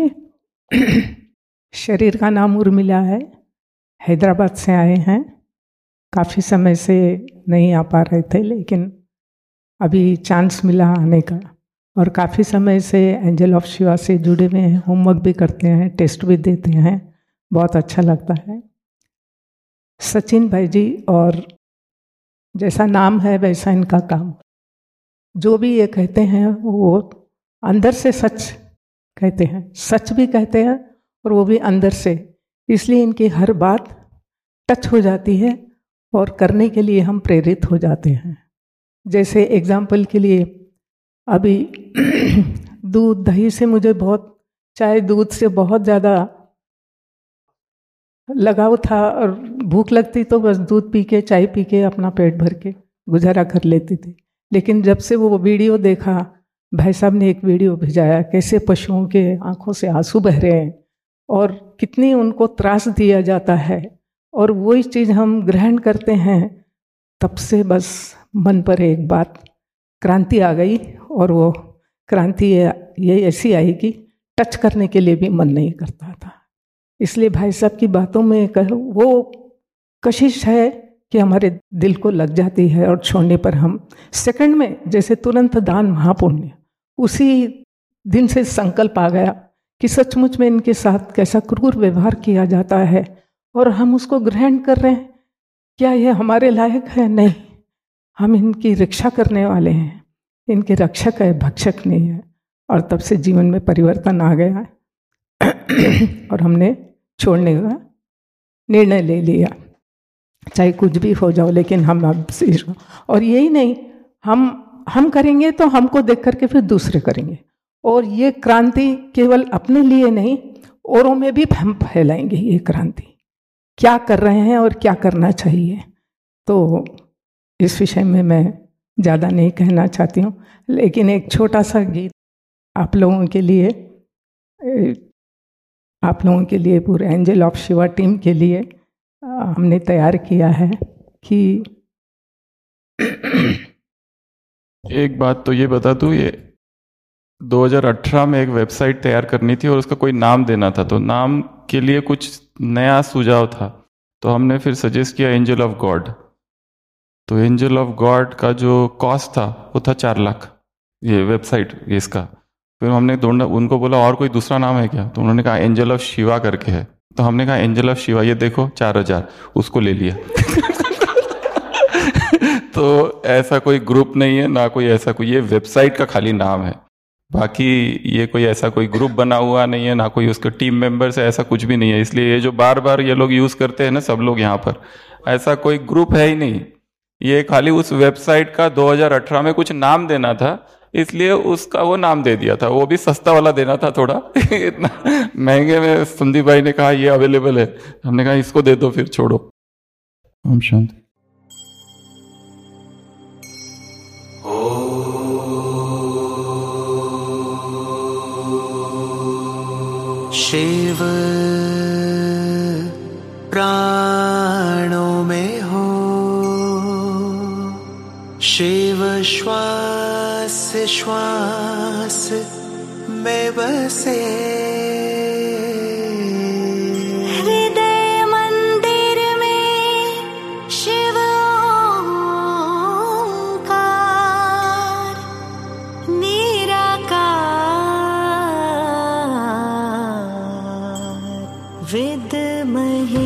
शरीर का नाम उर्मिला है, हैदराबाद से आए हैं। काफ़ी समय से नहीं आ पा रहे थे, लेकिन अभी चांस मिला आने का, और काफ़ी समय से एंजल ऑफ शिवा से जुड़े हुए हैं। होमवर्क भी करते हैं, टेस्ट भी देते हैं, बहुत अच्छा लगता है। सचिन भाई जी, और जैसा नाम है वैसा इनका काम। जो भी ये कहते हैं वो अंदर से सच कहते हैं, सच भी कहते हैं, और वो भी अंदर से। इसलिए इनकी हर बात टच हो जाती है और करने के लिए हम प्रेरित हो जाते हैं। जैसे एग्जाम्पल के लिए, अभी दूध दही से मुझे बहुत, चाय दूध से बहुत ज़्यादा लगाव था, और भूख लगती तो बस दूध पी के, चाय पी के अपना पेट भर के गुजारा कर लेती थी। लेकिन जब से वो वीडियो देखा, भाई साहब ने एक वीडियो भेजाया, कैसे पशुओं के आंखों से आंसू बह रहे हैं और कितनी उनको त्रास दिया जाता है, और वही चीज़ हम ग्रहण करते हैं। तब से बस मन पर एक बात क्रांति आ गई, और वो क्रांति ये ऐसी आई कि टच करने के लिए भी मन नहीं करता था। इसलिए भाई साहब की बातों में वो कशिश है कि हमारे दिल को लग जाती है, और छोड़ने पर हम सेकंड में, जैसे तुरंत दान महापुण्य, उसी दिन से संकल्प आ गया कि सचमुच में इनके साथ कैसा क्रूर व्यवहार किया जाता है, और हम उसको ग्रहण कर रहे हैं। क्या ये हमारे लायक है? नहीं, हम इनकी रक्षा करने वाले हैं, इनके रक्षक है, भक्षक नहीं है। और तब से जीवन में परिवर्तन आ गया है और हमने छोड़ने का निर्णय ले लिया, चाहे कुछ भी हो जाओ, लेकिन हम अब से। और यही नहीं, हम करेंगे तो हमको देख करके फिर दूसरे करेंगे, और ये क्रांति केवल अपने लिए नहीं, औरों में भी हम फैलाएंगे ये क्रांति। क्या कर रहे हैं और क्या करना चाहिए, तो इस विषय में मैं ज़्यादा नहीं कहना चाहती हूँ। लेकिन एक छोटा सा गीत आप लोगों के लिए पूरे एंजल ऑफ शिवा टीम के लिए हमने तैयार किया है कि एक बात तो ये बता दूँ, ये 2018 में एक वेबसाइट तैयार करनी थी और उसका कोई नाम देना था, तो नाम के लिए कुछ नया सुझाव था, तो हमने फिर सजेस्ट किया एंजल ऑफ गॉड। तो एंजल ऑफ गॉड का जो कॉस्ट था वो था 4 लाख, ये वेबसाइट इसका। फिर हमने उनको बोला और कोई दूसरा नाम है क्या, तो उन्होंने कहा एंजल ऑफ शिवा करके है। तो हमने कहा एंजल ऑफ शिवा, ये देखो 4000, उसको ले लिया। तो ऐसा कोई ग्रुप नहीं है ना, कोई ऐसा कोई, ये वेबसाइट का खाली नाम है, बाकी ये कोई ऐसा कोई ग्रुप बना हुआ नहीं है, ना कोई उसके टीम मेंबर्स है, ऐसा कुछ भी नहीं है। इसलिए ये जो बार बार ये लोग यूज करते हैं ना सब लोग यहाँ पर, ऐसा कोई ग्रुप है ही नहीं। ये खाली उस वेबसाइट का 2018 में कुछ नाम देना था, इसलिए उसका वो नाम दे दिया था, वो भी सस्ता वाला देना था थोड़ा। इतना महंगे में संदीप भाई ने कहा ये अवेलेबल है, हमने कहा इसको दे दो, फिर छोड़ो। ओम शांति। शिव प्राणों में हो, शिव श्वास श्वास में बसे, हृदय मंदिर में शिव ओंकार, निराकार विद्महे।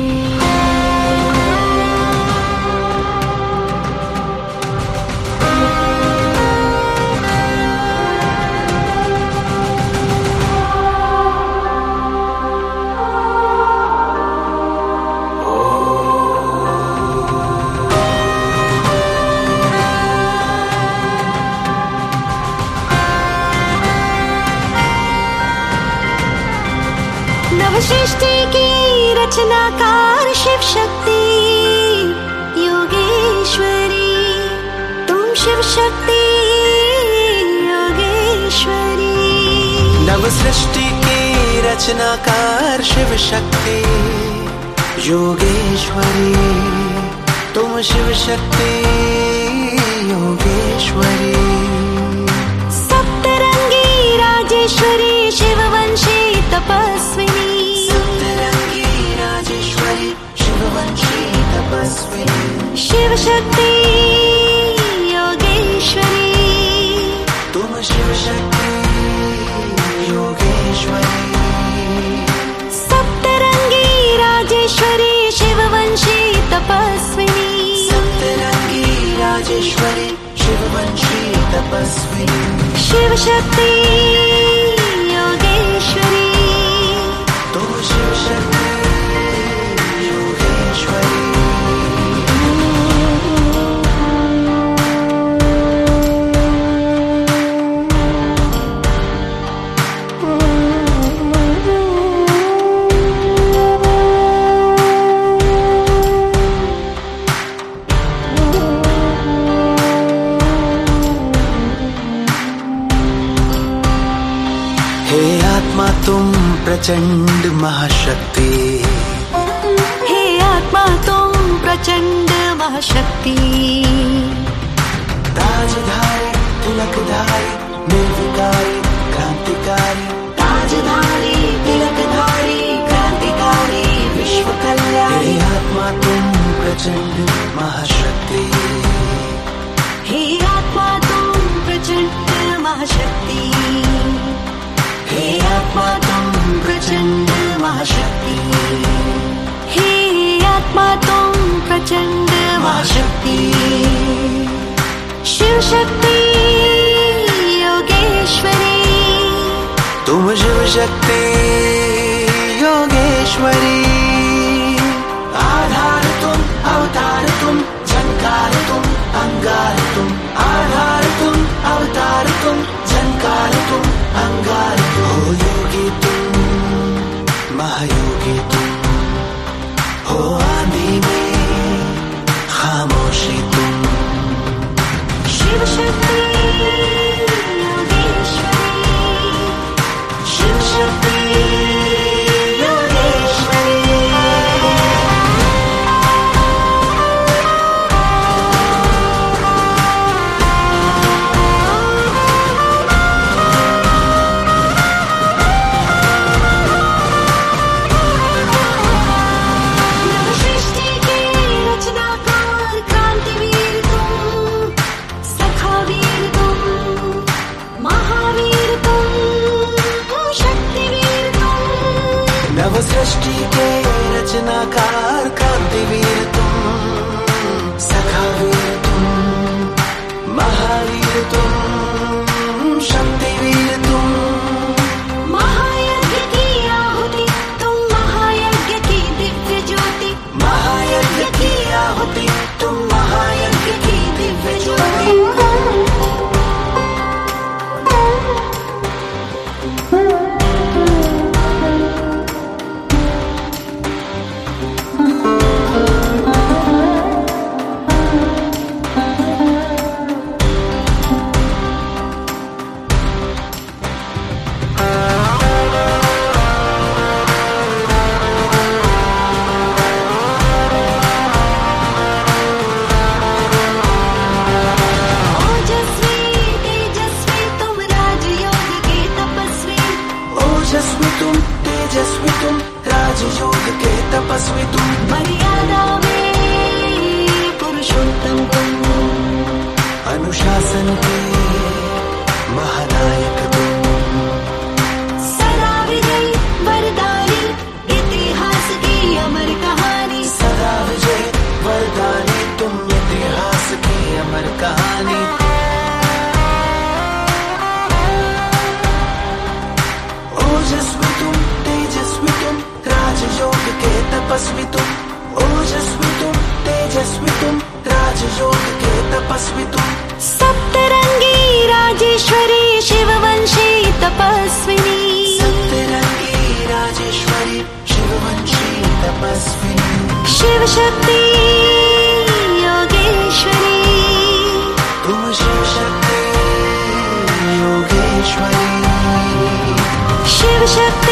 नवसृष्टि की रचनाकार शिव शक्ति योगेश्वरी, तुम शिव शक्ति योगेश्वरी। नवसृष्टि की रचनाकार शिव शक्ति योगेश्वरी, तुम शिव शक्ति योगेश्वरी। सप्तरंगी राजेश्वरी शिववंशी तपस्विनी, सप्तरंगी राजेश्वरी शिववंशी तपस्विनी। शिव शक्ति योगेश्वरी, तुम शिव शक्ति योगेश्वरी। सप्तरंगी राजेश्वरी शिववंशी तपस्विनी, सप्तरंगी राजेश्वरी शिववंशी तपस्विनी। शिव शक्ति योगेश्वरी, तुम शिव शक्ति योगेश्वरी। हे आत्मा तुम प्रचंड महाशक्ति, हे आत्मा तुम प्रचंड महाशक्ति। ताजधारी तिलकधारी निर्विकारी क्रांतिकारी, ताजधारी तिलकधारी क्रांतिकारी विश्व कल्याणी। हे आत्मा तुम प्रचंड महाशक्ति, हे आत्मा तुम प्रचंड महाशक्ति, हे आत्मा तुम प्रचंड महाशक्ति। हे आत्मा तुम प्रचंड महाशक्ति। शिव शक्ति योगेश्वरी, तुम शिव शक्ति योगेश्वरी। आधार तुम अवतार तुम, झंकार तुम अंगार तुम। आधार तुम अवतार तुम, झंकार तुम अंगार तुम। हो योगी तुम महायोगी तुम, हो आंधी में खामोशी तुम। शिव शक्ति योगेश्वरी, शिव शक्ति योगेश्वरी। अनुशासन के महानायक तुम, सदा विजयी वरदानी इतिहास की अमर कहानी, सदा विजय वरदानी तुम, इतिहास की अमर कहानी। ओजस्वी तुम, तेजस्वी तुम, राजयोग के तपस्वी तुम, ओजस्वी तुम, तेजस्वी तुम, राजयोग के तपस्वी तुम, सप्तरंगी राजेश्वरी शिववंशी तपस्विनी, सप्तरंगी राजेश्वरी शिववंशी तपस्विनी, शिव शक्ति योगेश्वरी, तुम शिव शक्ति योगेश्वरी, शिव शक्ति